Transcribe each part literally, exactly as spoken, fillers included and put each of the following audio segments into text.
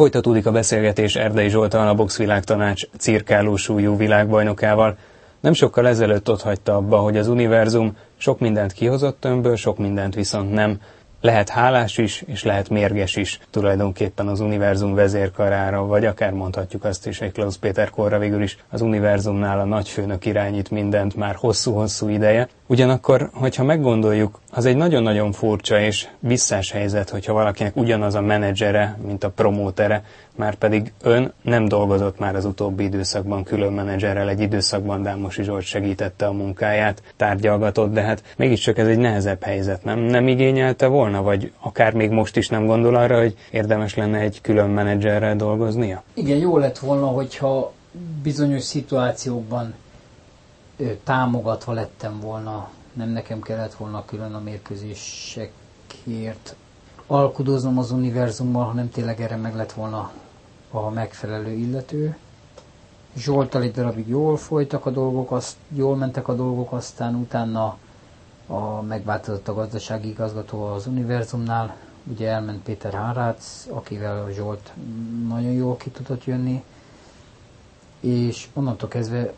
Folytatódik a beszélgetés Erdei Zsolttal, a boxvilágtanács cirkáló súlyú világbajnokával. Nem sokkal ezelőtt ott hagyta abba, hogy az univerzum sok mindent kihozott önből, sok mindent viszont nem. Lehet hálás is, és lehet mérges is tulajdonképpen az univerzum vezérkarára, vagy akár mondhatjuk azt is egy Klaus Péter korra, végül is az univerzumnál a nagyfőnök irányít mindent már hosszú-hosszú ideje. Ugyanakkor, hogyha meggondoljuk, az egy nagyon-nagyon furcsa és visszás helyzet, hogyha valakinek ugyanaz a menedzsere, mint a promótere, már pedig ön nem dolgozott már az utóbbi időszakban külön menedzserrel, egy időszakban Dámosi Zsolt segítette a munkáját, tárgyalgatott, de hát mégiscsak ez egy nehezebb helyzet, nem? Nem igényelte volna, vagy akár még most is nem gondol arra, hogy érdemes lenne egy külön menedzserrel dolgoznia? Igen, jó lett volna, hogyha bizonyos szituációkban ő, támogatva lettem volna, nem nekem kellett volna külön a mérkőzésekért alkudoznom az univerzummal, hanem tényleg erre meg lett volna a megfelelő illető. Zsolttal egy darabig jól folytak a dolgok, azt, jól mentek a dolgok, aztán utána a, megváltozott a gazdasági igazgató az univerzumnál, ugye elment Péter Hárác, akivel a Zsolt nagyon jól ki tudott jönni, és onnantól kezdve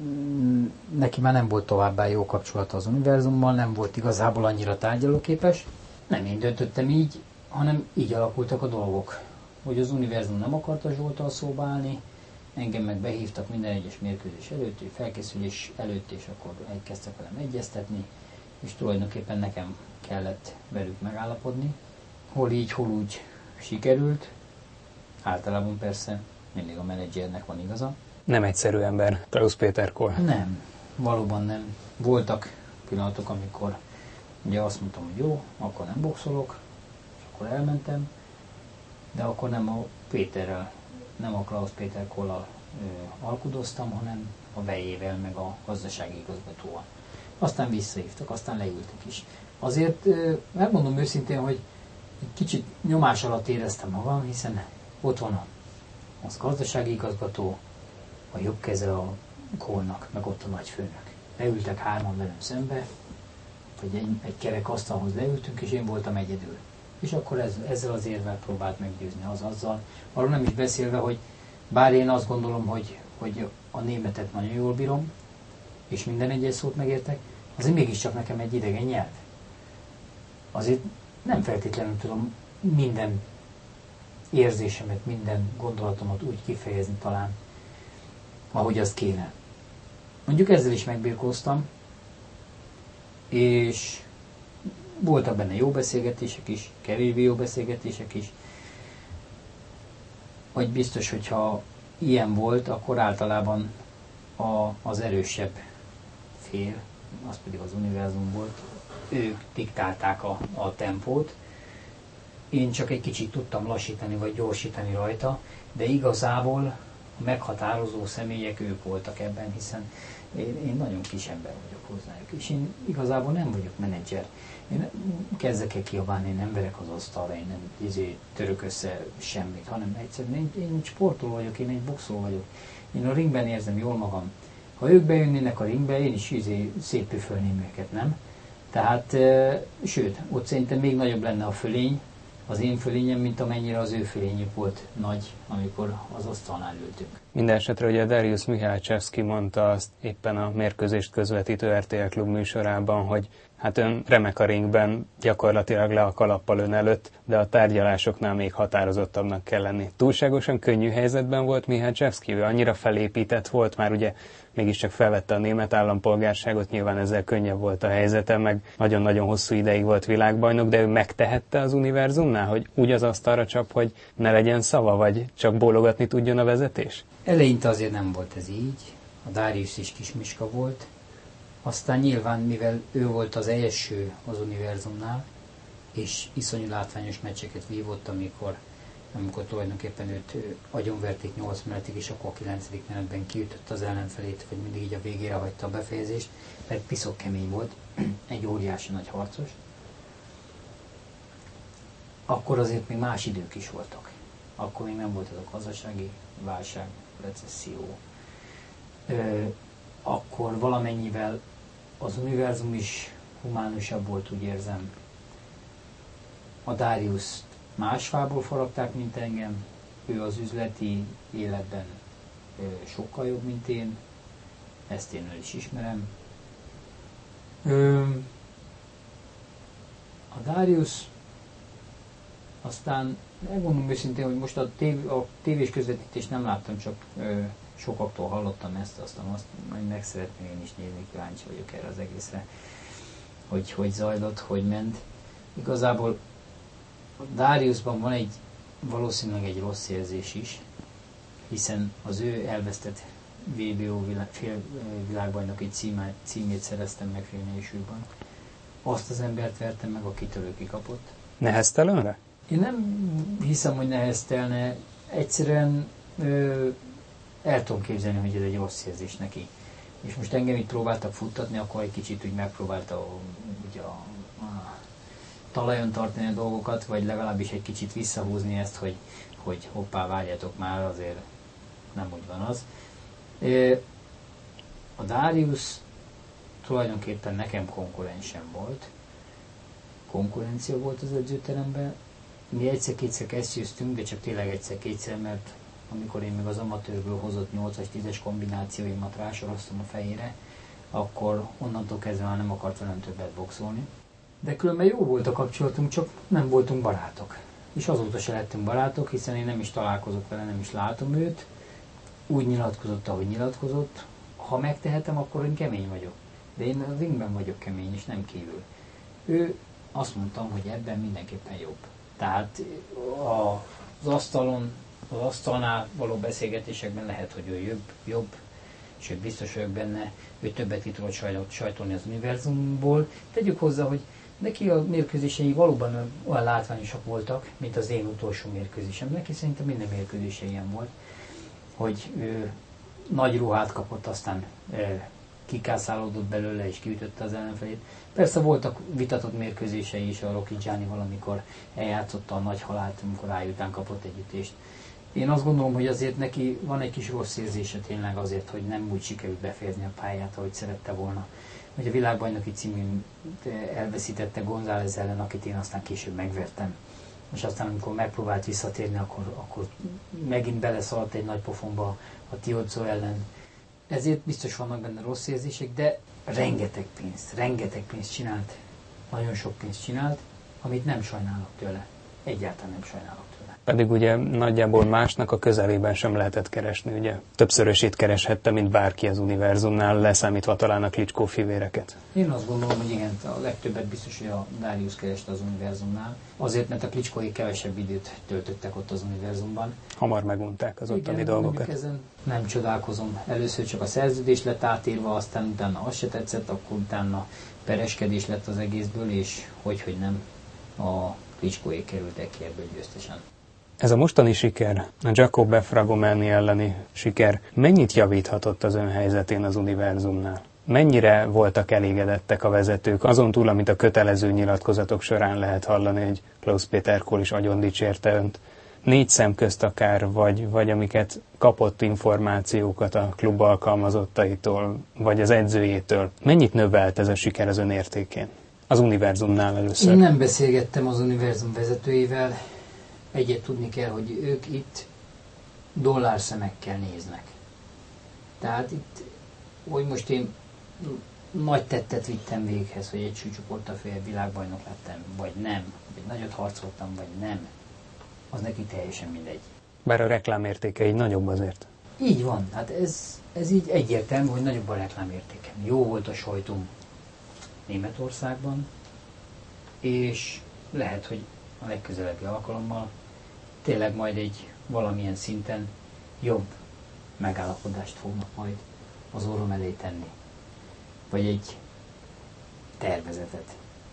neki már nem volt továbbá jó kapcsolata az univerzummal, nem volt igazából annyira tárgyalóképes. Nem én döntöttem így, hanem így alakultak a dolgok. Hogy az univerzum nem akarta Zsolttal szóba állni, engem meg behívtak minden egyes mérkőzés előtt, felkészülés előtt, és akkor elkezdtek velem egyeztetni, és tulajdonképpen nekem kellett velük megállapodni. Hol így, hol úgy sikerült. Általában persze mindig a menedzsernek van igaza. Nem egyszerű ember, Klaus Péter Kohl. Nem, valóban nem. Voltak pillanatok, amikor ugye azt mondtam, hogy jó, akkor nem boxolok, és akkor elmentem, de akkor nem a Péterrel, nem a Klaus Péter Kohllal alkudoztam, hanem a vejével, meg a gazdasági igazgatóval. Aztán visszahívtak, aztán leültek is. Azért megmondom őszintén, hogy egy kicsit nyomás alatt éreztem magam, hiszen ott van az gazdasági igazgató, a jobb keze a Kohlnak, meg ott a nagyfőnök. Leültek hárman velem szembe, vagy egy, egy kerek asztalhoz leültünk, és én voltam egyedül. És akkor ez, ezzel az érvel próbált meggyőzni az azzal. Arról nem is beszélve, hogy bár én azt gondolom, hogy, hogy a németet nagyon jól bírom, és minden egyes szót megértek, azért mégiscsak nekem egy idegen nyelv. Azért nem feltétlenül tudom minden érzésemet, minden gondolatomat úgy kifejezni talán, ahogy azt kéne. Mondjuk ezzel is megbirkóztam, és voltak benne jó beszélgetések is, kevésbé jó beszélgetések is. Vagy biztos, hogyha ilyen volt, akkor általában a, az erősebb fél, az pedig az univerzum volt, ők diktálták a, a tempót. Én csak egy kicsit tudtam lassítani vagy gyorsítani rajta, de igazából a meghatározó személyek ők voltak ebben, hiszen én, én nagyon kis ember vagyok hozzájuk, és én igazából nem vagyok menedzser. Én kezdek el kiabálni, én nem verek az asztalra, én nem izé, török össze semmit, hanem egyszerűen én, én egy sportoló vagyok, én egy boxoló vagyok. Én a ringben érzem jól magam. Ha ők bejönnének a ringbe, én is izé, szétpüfölném őket, nem? Tehát, e, sőt, ott szerintem még nagyobb lenne a fölény, az én fölényem, mint amennyire az ő fölényük volt nagy, amikor az asztalnál ültünk. Mindenesetre ugye Dariusz Mihalcevski mondta azt éppen a mérkőzést közvetítő er té el Klub műsorában, hogy hát ön remek a ringben, gyakorlatilag le a kalappal ön előtt, de a tárgyalásoknál még határozottabbnak kell lenni. Túlságosan könnyű helyzetben volt Mihalcevski, ő annyira felépített volt, már ugye mégiscsak felvette a német állampolgárságot, nyilván ezzel könnyebb volt a helyzete, meg nagyon-nagyon hosszú ideig volt világbajnok, de ő megtehette az univerzumnál, hogy úgy az asztalra csap, hogy ne legyen szava, vagy csak bólogatni tudjon a vezetés? Eleinte azért nem volt ez így, a Dariusz is kismiska volt, aztán nyilván, mivel ő volt az első az univerzumnál, és iszonyú látványos meccseket vívott, amikor, amikor tulajdonképpen őt agyonverték nyolc menetig, és akkor a kilencedik menetben kiütött az ellenfelét, vagy mindig így a végére hagyta a befejezést, mert piszok kemény volt, egy óriási nagy harcos. Akkor azért még más idők is voltak. Akkor még nem volt ez a gazdasági válság, recesszió. Ö, akkor valamennyivel az univerzum is humánusabb volt, úgy érzem. A Dariuszt más fából faragták, mint engem, ő az üzleti életben ö, sokkal jobb, mint én, ezt én el is ismerem. Ö, a Darius, aztán megmondom őszintén, hogy most a, tév, a tévés közvetítést nem láttam, csak ö, sokaktól hallottam ezt, aztán azt majd meg szeretném én is nézni, kíváncsi vagyok erre az egészre, hogy hogy zajlott, hogy ment. Igazából a Dariusban van egy, valószínűleg egy rossz érzés is, hiszen az ő elvesztett vé bé o világ, fél, világbajnoki címát, címét szereztem meg félmélysúlyban. Azt az embert vertem meg, akitől ő kikapott. Neheztelenre? Én nem hiszem, hogy neheztelne. Egyszerűen ö, el tudom képzelni, hogy ez egy rossz érzés neki. És most engem itt próbáltak futtatni, akkor egy kicsit úgy megpróbálta úgy a, a talajon tartani a dolgokat, vagy legalábbis egy kicsit visszahúzni ezt, hogy, hogy hoppá, várjátok már, azért nem úgy van az. A Darius tulajdonképpen nekem konkurensem volt. Konkurencia volt az edzőteremben. Mi egyszer-kétszer kezdjöztünk, de csak tényleg egyszer-kétszer, mert amikor én még az amatőrből hozott nyolcas-tízes kombinációimat rásoroztam a fejére, akkor onnantól kezdve már nem akart velem többet boxolni. De különben jó volt a kapcsolatunk, csak nem voltunk barátok. És azóta se lettünk barátok, hiszen én nem is találkozok vele, nem is látom őt. Úgy nyilatkozott, ahogy nyilatkozott. Ha megtehetem, akkor én kemény vagyok. De én a ringben vagyok kemény, és nem kívül. Ő azt mondtam, hogy ebben mindenképpen jobb. Tehát az asztalon, az asztalnál való beszélgetésekben lehet, hogy ő jobb, jobb, sőt biztos vagyok benne, ő többet ki tudott sajtolni az univerzumból. Tegyük hozzá, hogy neki a mérkőzései valóban olyan látványosak voltak, mint az én utolsó mérkőzésem. Neki szerintem minden mérkőzése ilyen volt, hogy ő nagy ruhát kapott, aztán e, kikászálódott belőle és kiütötte az ellenfelét. Persze voltak vitatott mérkőzései is a Rocky Giannival, amikor eljátszotta a nagy halált, amikor rájután kapott egy ütést. Én azt gondolom, hogy azért neki van egy kis rossz érzése tényleg azért, hogy nem úgy sikerült befejezni a pályát, ahogy szerette volna. Hogy a világbajnoki címén elveszítette González ellen, akit én aztán később megvertem. És aztán, amikor megpróbált visszatérni, akkor, akkor megint beleszaladt egy nagy pofonba a Tiozzo ellen. Ezért biztos vannak benne rossz érzések, de rengeteg pénzt, rengeteg pénzt csinált, nagyon sok pénzt csinált, amit nem sajnálok tőle. Egyáltalán nem sajnálok tőle. Pedig ugye nagyjából másnak a közelében sem lehetett keresni, ugye? Többszörösét kereshette, mint bárki az univerzumnál, leszámítva talán a Klitschko fivéreket. Én azt gondolom, hogy igen, a legtöbbet biztos, hogy a Darius kereste az univerzumnál. Azért, mert a Klitschkoék kevesebb időt töltöttek ott az univerzumban. Hamar megunták az ottani igen, dolgokat. Ezen nem csodálkozom. Először csak a szerződés lett átírva, aztán utána az se tetszett, akkor utána pereskedés lett az egészből, és hogy, hogy nem, a Klitschkoék kerültek ki ebből győztesen. Ez a mostani siker, a Jacob F. Ragomani elleni siker mennyit javíthatott az ön helyzetén az univerzumnál? Mennyire voltak elégedettek a vezetők, azon túl, amit a kötelező nyilatkozatok során lehet hallani, hogy Klaus Peter Kohl is agyon dicsérte önt? Négy szem közt akár, vagy, vagy amiket kapott információkat a klub alkalmazottaitól, vagy az edzőjétől. Mennyit növelt ez a siker az ön értékén? Az univerzumnál először. Én nem beszélgettem az univerzum vezetőivel. Egyet tudni kell, hogy ők itt dollárszemekkel néznek. Tehát itt, hogy most én nagy tettet vittem véghez, hogy egy súlycsoporttal fél világbajnok lettem, vagy nem, vagy nagyot harcoltam, vagy nem, az neki teljesen mindegy. Bár a reklámértéke így nagyobb azért. Így van, hát ez, ez így egyértelmű, hogy nagyobb a reklámértékem. Jó volt a sajtom Németországban, és lehet, hogy a legközelebbi alkalommal tényleg majd egy valamilyen szinten jobb megállapodást fognak majd az orrom elé tenni. Vagy egy tervezetet.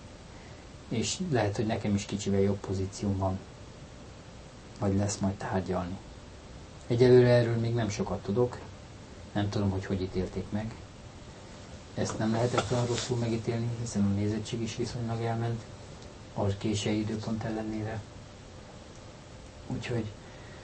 És lehet, hogy nekem is kicsivel jobb pozícióm van, vagy lesz majd tárgyalni. Egyelőre erről még nem sokat tudok, nem tudom, hogy hogy ítélték meg. Ezt nem lehetett olyan rosszul megítélni, hiszen a nézettség is viszonylag elment, a késői időpont ellenére. Úgyhogy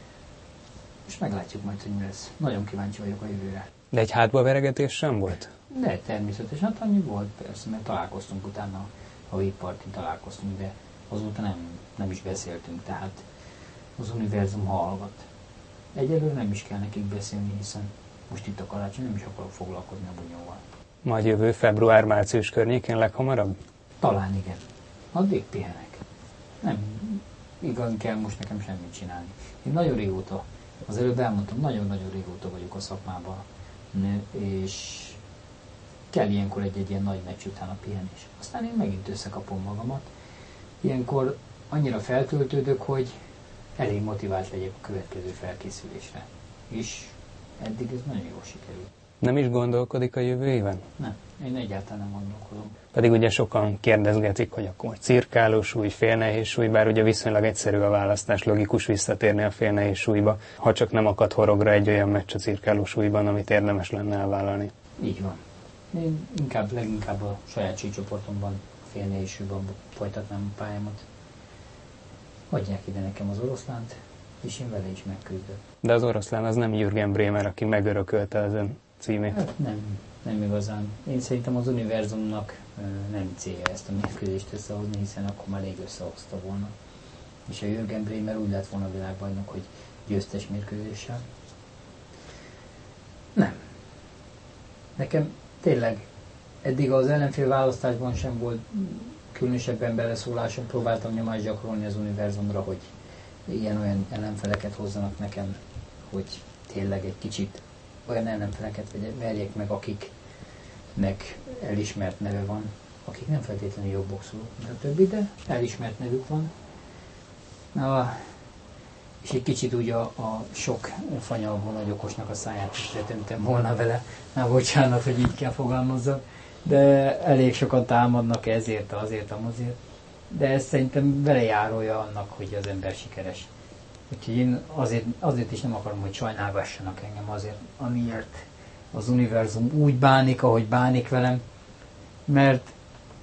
most meglátjuk majd, hogy mi lesz. Nagyon kíváncsi vagyok a jövőre. De egy hátbaveregetés sem volt? De természetesen, hát annyi volt persze, mert találkoztunk utána, a végpartin találkoztunk, de azóta nem, nem is beszéltünk, tehát az univerzum hallgat. egyelőre nem is kell nekik beszélni, hiszen most itt a karácsony, nem is akarok foglalkozni a bunyóval. Majd jövő február-március környékén leghamarabb? Talán igen. Addig pihenek. Nem, igaz kell most nekem semmit csinálni. Én nagyon régóta, az előbb elmondtam, nagyon-nagyon régóta vagyok a szakmában, és kell ilyenkor egy-egy ilyen nagy meccs után a pihenés. Aztán én megint összekapom magamat. Ilyenkor annyira feltöltődök, hogy elég motivált legyek a következő felkészülésre. És eddig ez nagyon jól sikerült. Nem is gondolkodik a jövő éven? Nem, én egyáltalán nem gondolkodom. Pedig ugye sokan kérdezgetik, hogy akkor cirkáló súly, félnehéz súly, bár ugye viszonylag egyszerű a választás, logikus visszatérni a félnehéz súlyba, ha csak nem akad horogra egy olyan meccs a cirkáló súlyban, amit érdemes lenne elvállalni. Így van. Én inkább, leginkább a saját sícsoportomban, félnehéz súlyban folytatnám a pályámat. Adják ide nekem az oroszlánt, és én vele is megküzdök. De az oroszlán az nem Jürgen Brémer, aki megörökölte az ön címét. Hát nem, nem igazán. Én szerintem az univerzumnak nem célja ezt a mérkőzést összehozni, hiszen akkor már rég összehozta volna. És a Jürgen Brémer úgy lett volna világbajnok, hogy győztes mérkőzéssel. Nem. Nekem tényleg eddig az ellenfél választásban sem volt különösebben beleszólásom, próbáltam nyomást gyakorolni az univerzumra, hogy ilyen-olyan ellenfeleket hozzanak nekem, hogy tényleg egy kicsit olyan ellenfeleket verjék meg, akiknek elismert neve van, akik nem feltétlenül jobb boxolók, mint a többi, de elismert nevük van. Na, és egy kicsit úgy a, a sok fanyalból nagy okosnak a száját is letöntem volna vele. Na, bocsánat, hogy így kell fogalmazzak, de elég sokan támadnak ezért, azért, amazért. De ez szerintem vele járója annak, hogy az ember sikeres. Úgyhogy én azért, azért is nem akarom, hogy sajnálgassanak engem azért, amiért az univerzum úgy bánik, ahogy bánik velem, mert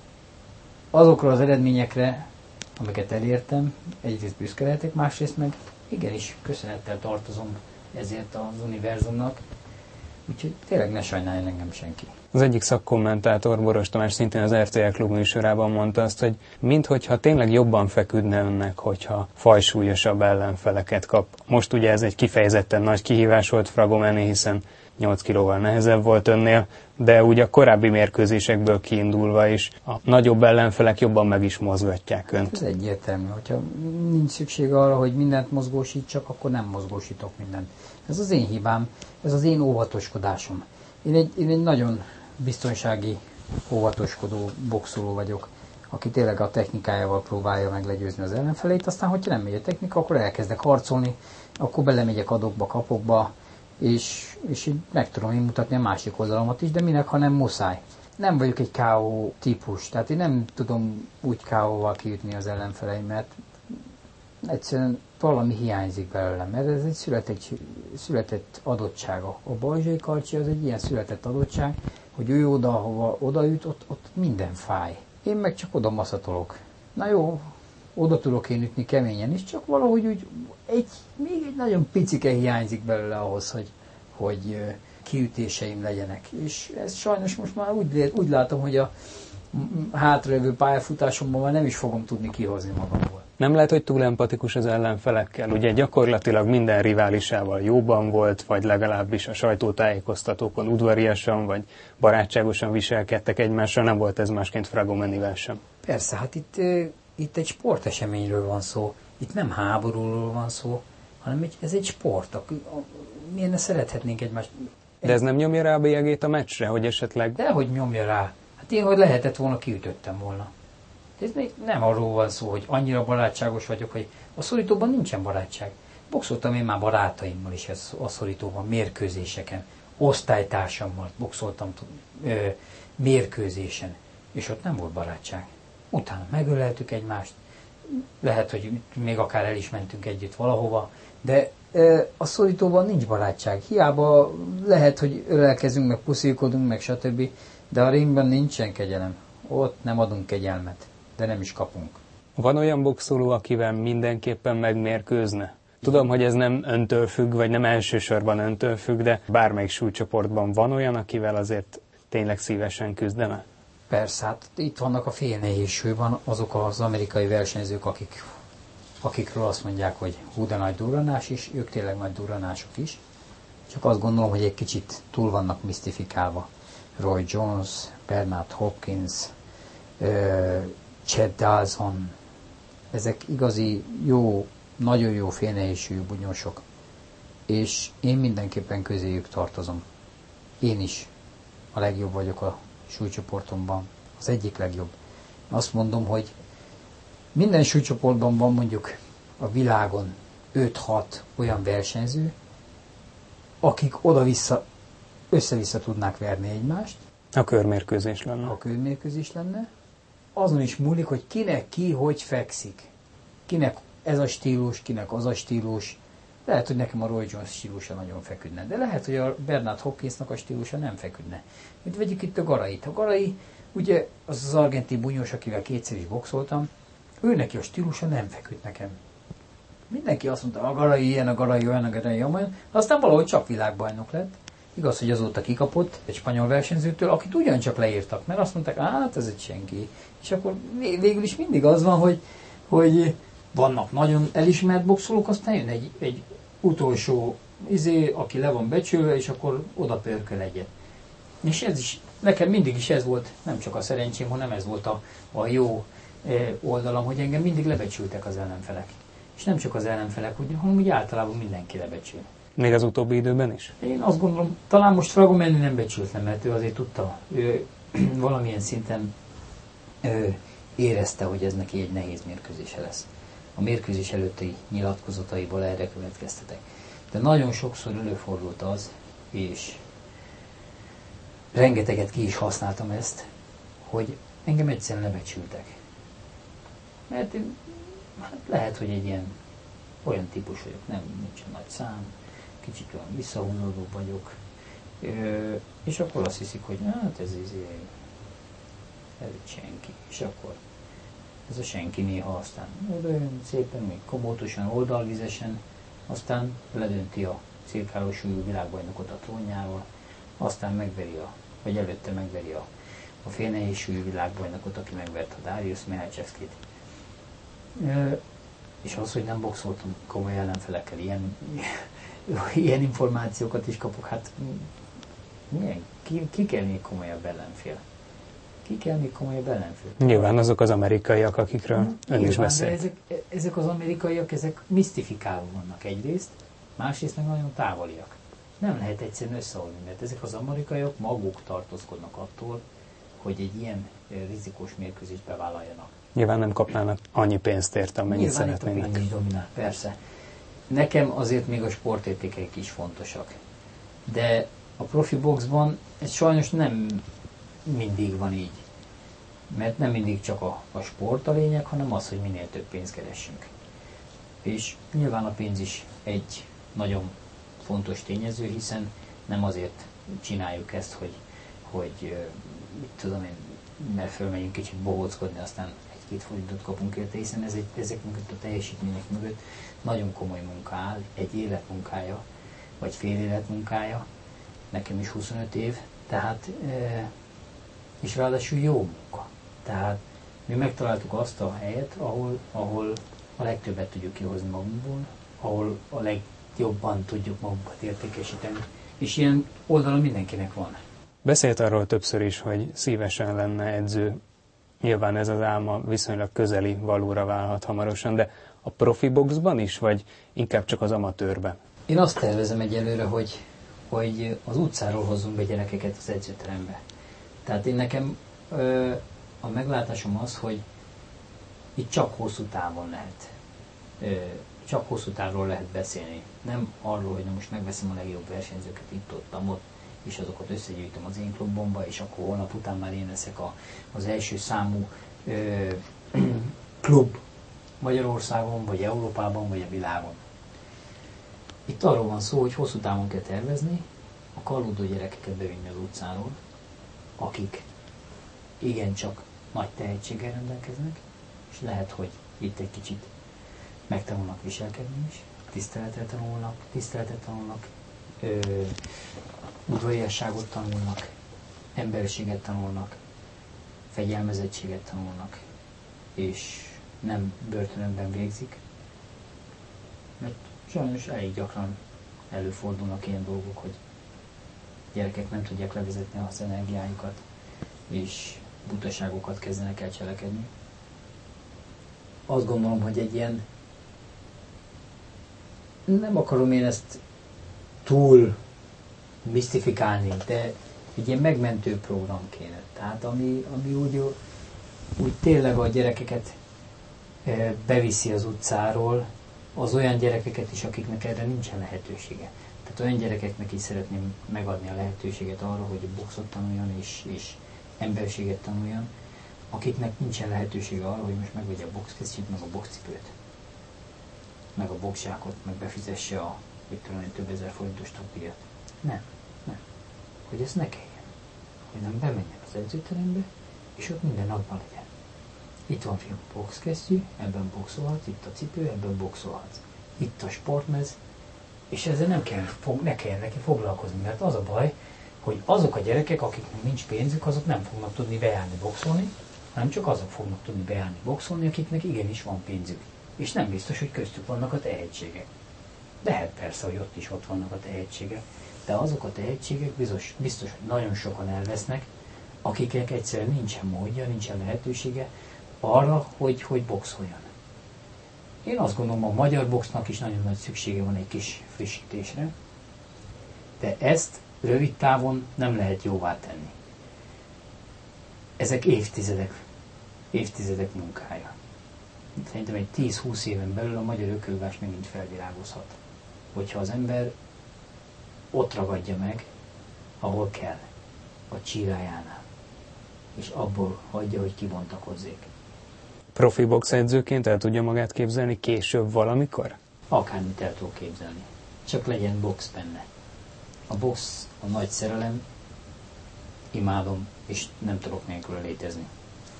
azokra az eredményekre, amiket elértem, egyrészt büszke lehetek, másrészt meg igenis köszönettel tartozom ezért az univerzumnak, úgyhogy tényleg ne sajnáljon engem senki. Az egyik szakkommentátor, Boros Tamás szintén az er té el Klub műsorában mondta azt, hogy minthogyha tényleg jobban feküdne önnek, hogyha fajsúlyosabb ellenfeleket kap. Most ugye ez egy kifejezetten nagy kihívás volt Fragomeni, hiszen nyolc kilóval nehezebb volt önnél, de ugye a korábbi mérkőzésekből kiindulva is a nagyobb ellenfelek jobban meg is mozgatják önt. Ez egyértelmű, hogyha nincs szükség arra, hogy mindent mozgósítsak, akkor nem mozgósítok mindent. Ez az én hibám, ez az én óvatoskodásom. Én egy, én egy nagyon biztonsági, óvatoskodó boxoló vagyok, aki tényleg a technikájával próbálja meg legyőzni az ellenfelét, aztán, hogyha nem megy a technika, akkor elkezdek harcolni, akkor belemegyek adokba, kapokba, és, és így meg tudom én mutatni a másik oldalamat is, de minek, ha nem muszáj. Nem vagyok egy ká ó típus, tehát én nem tudom úgy ká ó-val kiütni az ellenfeleimet, egyszerűen valami hiányzik belőlem, mert ez egy született, született adottsága. A Balzsai Karcsi az egy ilyen született adottság, hogy ő oda, ahova odaüt, ott, ott minden fáj. Én meg csak oda maszatolok. Na jó, oda tudok én ütni keményen is, csak valahogy úgy egy, még egy nagyon picike hiányzik belőle ahhoz, hogy, hogy kiütéseim legyenek. És ez sajnos most már úgy, úgy látom, hogy a hátralévő pályafutásomban már nem is fogom tudni kihozni magamból. Nem lehet, hogy túl empatikus az ellenfelekkel? Ugye gyakorlatilag minden riválisával jóban volt, vagy legalábbis a sajtótájékoztatókon udvariasan, vagy barátságosan viselkedtek egymással, nem volt ez másként Fragomenivel sem. Persze, hát itt, itt egy sporteseményről van szó, itt nem háborúról van szó, hanem egy, ez egy sport. Milyen ne szerethetnénk egymást. De ez nem nyomja rá a bélyegét a meccsre, hogy esetleg... Dehogy nyomja rá. Hát én, hogy lehetett volna, kiütöttem volna. Ez még nem arról van szó, hogy annyira barátságos vagyok, hogy a szorítóban nincsen barátság. Boxoltam én már barátaimmal is a szorítóban, mérkőzéseken, osztálytársammal boxoltam ö, mérkőzésen, és ott nem volt barátság. Utána megöleltük egymást, lehet, hogy még akár el is mentünk együtt valahova, de ö, a szorítóban nincs barátság. Hiába lehet, hogy ölelkezünk, meg puszilkodunk, meg stb., de a ringben nincsen kegyelem. Ott nem adunk kegyelmet, de nem is kapunk. Van olyan boxoló, akivel mindenképpen megmérkőzne? Tudom, hogy ez nem öntől függ, vagy nem elsősorban öntől függ, de bármelyik súlycsoportban van olyan, akivel azért tényleg szívesen küzdene? Persze, hát itt vannak a félnehéz súlyban azok az amerikai versenyzők, akik akikről azt mondják, hogy hú, de nagy durranás is, ők tényleg nagy durranások is. Csak azt gondolom, hogy egy kicsit túl vannak misztifikálva. Roy Jones, Bernard Hopkins, uh, Chad Dawson, ezek igazi jó, nagyon jó félnehézsű bunyósok. És én mindenképpen közéjük tartozom. Én is a legjobb vagyok a súlycsoportomban. Az egyik legjobb. Azt mondom, hogy minden súlycsoportban van mondjuk a világon öt-hat olyan versenyző, akik oda-vissza, össze-vissza tudnák verni egymást. A körmérkőzés lenne. A körmérkőzés lenne. Azon is múlik, hogy kinek ki hogy fekszik. Kinek ez a stílus, kinek az a stílus. Lehet, hogy nekem a Roy Jones stílusa nagyon feküdne, de lehet, hogy a Bernard Hopkinsnak a stílusa nem feküdne. Itt vegyük itt a Garait. A Garai, ugye az az argentin bunyós, akivel kétszer is boxoltam, ő neki a stílusa nem feküdt nekem. Mindenki azt mondta, a Garai ilyen, a Garai olyan, a Garai olyan, aztán valahogy csak világbajnok lett. Igaz, hogy azóta kikapott egy spanyol versenyzőtől, akit ugyancsak leírtak, mert azt mondták, hát ez egy senki. És akkor végül is mindig az van, hogy, hogy vannak nagyon elismert boxolók, aztán jön egy, egy utolsó izé, aki le van becsülve, és akkor oda pörköl egyet. És ez is, nekem mindig is ez volt, nem csak a szerencsém, hanem ez volt a, a jó oldalam, hogy engem mindig lebecsültek az ellenfelek. És nem csak az ellenfelek, hanem úgy általában mindenki lebecsül. Még az utóbbi időben is? Én azt gondolom, talán most Fragomenni nem becsült le, mert ő azért tudta, ő valamilyen szinten ő érezte, hogy ez neki egy nehéz mérkőzése lesz. A mérkőzés előtti nyilatkozataiból erre következtetek. De nagyon sokszor előfordult az, és rengeteget ki is használtam ezt, hogy engem egyszerűen lebecsültek. Mert én, hát lehet, hogy egy ilyen olyan típus vagyok, nem nincs nagy szám, kicsit olyan visszahúzódó vagyok, Ö, és akkor azt hiszik, hogy hát ez, ez, ez egy senki, és akkor ez a senki néha aztán odajön szépen, még komótosan, oldalvizesen, aztán ledönti a cirkáló súlyú világbajnokot a trónjával, aztán megveri a, vagy előtte megveri a, a félnehéz súlyú világbajnokot, aki megvert a Darius Melchevskit. És az, hogy nem boxoltam komoly ellenfelekkel, ilyen, ilyen információkat is kapok, hát milyen, ki, ki kell még komolyabb ellenfél? Ki kell még komolyabb ellenfél? Nyilván azok az amerikaiak, akikről hmm, ön is beszélt. Ezek, ezek az amerikaiak, ezek misztifikálva vannak egyrészt, másrészt meg nagyon távoliak. Nem lehet egyszerűen összehozni, mert ezek az amerikaiak maguk tartózkodnak attól, hogy egy ilyen rizikós mérkőzést bevállaljanak. Nyilván nem kapnának annyi pénzt érte, amennyit Nyilván szeretnének. Nyilván itt a dominál, persze. Nekem azért még a sportértékeik is fontosak. De a profi boxban ez sajnos nem mindig van így. Mert nem mindig csak a, a sport a lényeg, hanem az, hogy minél több pénzt keressünk. És nyilván a pénz is egy nagyon fontos tényező, hiszen nem azért csináljuk ezt, hogy, hogy mit tudom én, mert fölmegyünk kicsit bohóckodni, aztán egy-két forintot kapunk érte, hiszen ez egy, ezek mögött a teljesítmények mögött nagyon komoly munka áll, egy életmunkája, vagy fél életmunkája, nekem is huszonöt év, tehát, és ráadásul jó munka. Tehát mi megtaláltuk azt a helyet, ahol, ahol a legtöbbet tudjuk kihozni magunkból, ahol a legjobban tudjuk magunkat értékesíteni, és ilyen oldalon mindenkinek van. Beszélt arról többször is, hogy szívesen lenne edző. Nyilván ez az álma viszonylag közeli valóra válhat hamarosan, de a profi boxban is, vagy inkább csak az amatőrben? Én azt tervezem egyelőre, hogy, hogy az utcáról hozzunk be gyerekeket az edzőterembe. Tehát én nekem ö, a meglátásom az, hogy itt csak hosszú távon lehet. Ö, csak hosszú távról lehet beszélni. Nem arról, hogy na most megveszem a legjobb versenyzőket itt, ott, ott, és azokat összegyűjtöm az én klubomba, és akkor holnap után már én leszek a, az első számú ö, klub Magyarországon, vagy Európában, vagy a világon. Itt arról van szó, hogy hosszú távon kell tervezni, a kallódó gyerekeket bevinni az utcáról, akik igencsak nagy tehetséggel rendelkeznek, és lehet, hogy itt egy kicsit megtanulnak viselkedni is, tiszteletet tanulnak, tiszteletet tanulnak, ö, udvariasságot tanulnak, emberiséget tanulnak, fegyelmezettséget tanulnak, és nem börtönökben végzik, Mert sajnos elég gyakran előfordulnak ilyen dolgok, hogy gyerekek nem tudják levezetni az energiájukat, és butaságokat kezdenek el cselekedni. Azt gondolom, hogy egy ilyen, nem akarom én ezt túl misztifikálni, de egy ilyen megmentő program kéne. Tehát ami, ami úgy, úgy tényleg a gyerekeket beviszi az utcáról, az olyan gyerekeket is, akiknek erre nincsen lehetősége. Tehát olyan gyerekeknek is szeretném megadni a lehetőséget arra, hogy boxot tanuljon és, és emberséget tanuljon, akiknek nincsen lehetősége arra, hogy most megvegye a boxkesztyűt, meg a boxcipőt, meg a boxsákot, meg befizesse a tudom, több ezer forintos tagdíjat. Nem, nem. Hogy ez ne kelljen. Hogy nem bemenjen az edzőterembe, és ott minden napban legyen. Itt van fiam boxkesztyű, ebben boxolhatsz, itt a cipő, ebben boxolhatsz. Itt a sportmez, és ezzel nem kell, ne kelljen neki foglalkozni, mert az a baj, hogy azok a gyerekek, akiknek nincs pénzük, azok nem fognak tudni bejárni boxolni, hanem csak azok fognak tudni bejárni boxolni, akiknek igenis van pénzük. És nem biztos, hogy köztük vannak a tehetségek. Lehet persze, hogy ott is ott vannak a tehetségek, de azok a tehetségek biztos, biztos hogy nagyon sokan elvesznek, akiknek egyszerűen nincsen módja, nincsen lehetősége arra, hogy, hogy boxoljon. Én azt gondolom, a magyar boxnak is nagyon nagy szüksége van egy kis frissítésre, de ezt rövid távon nem lehet jóvá tenni. Ezek évtizedek, évtizedek munkája. Szerintem egy tíz-húsz éven belül a magyar ökölvágás megint felvirágozhat. Hogyha az ember ott ragadja meg, ahol kell, a csírájánál, és abból hagyja, hogy kibontakozzék. Profi boxedzőként el tudja magát képzelni később valamikor? Akármit el tudok képzelni. Csak legyen box benne. A box a nagy szerelem, imádom, és nem tudok nélkül létezni.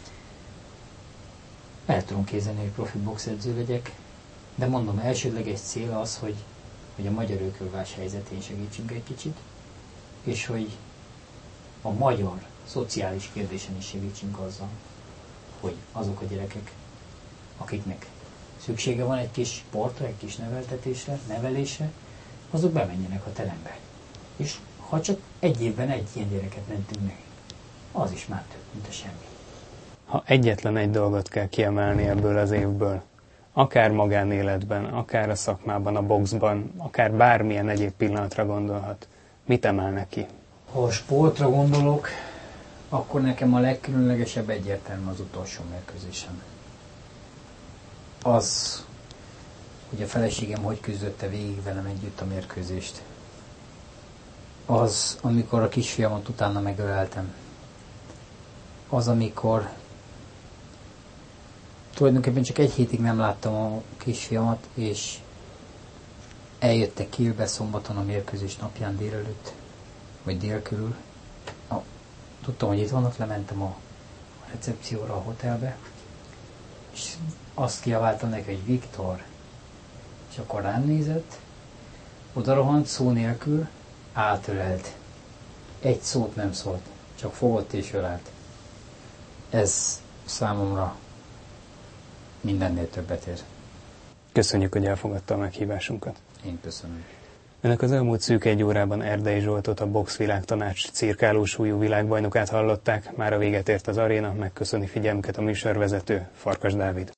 El tudom képzelni, hogy profi boxedző legyek, de mondom, elsődleges cél az, hogy, hogy a magyar ökölvágás helyzetén segítsünk egy kicsit, és hogy a magyar szociális kérdésen is segítsünk azzal, hogy azok a gyerekek, akiknek szüksége van egy kis sportra, egy kis neveltetésre, nevelésre, azok bemenjenek a terembe. És ha csak egy évben egy ilyen gyereket mentünk meg, az is már több, mint a semmi. Ha egyetlen egy dolgot kell kiemelni ebből az évből, akár magánéletben, akár a szakmában, a boxban, akár bármilyen egyéb pillanatra gondolhat, mit emelnek ki? Ha a sportra gondolok, akkor nekem a legkülönlegesebb egyértelmű az utolsó mérkőzésem. Az, hogy a feleségem hogy küzdötte végig velem együtt a mérkőzést. Az, amikor a kisfiamat utána megöleltem. Az, amikor tulajdonképpen csak egy hétig nem láttam a kisfiamat, és eljöttek Kielbe szombaton a mérkőzés napján délelőtt, vagy dél körül. Tudtam, hogy itt vannak, lementem a recepcióra, a hotelbe, és azt kiabáltam neki, hogy Viktor, és akkor rám nézett, oda rohant szó nélkül, átölelt. Egy szót nem szólt, csak fogott és ölelt. Ez számomra mindennél többet ér. Köszönjük, hogy elfogadta a meghívásunkat. Én köszönöm. Önök az elmúlt szűk egy órában Erdei Zsoltot, a Boxvilágtanács cirkáló súlyú világbajnokát hallották. Már a véget ért az aréna, megköszöni figyelmüket a műsorvezető, Farkas Dávid.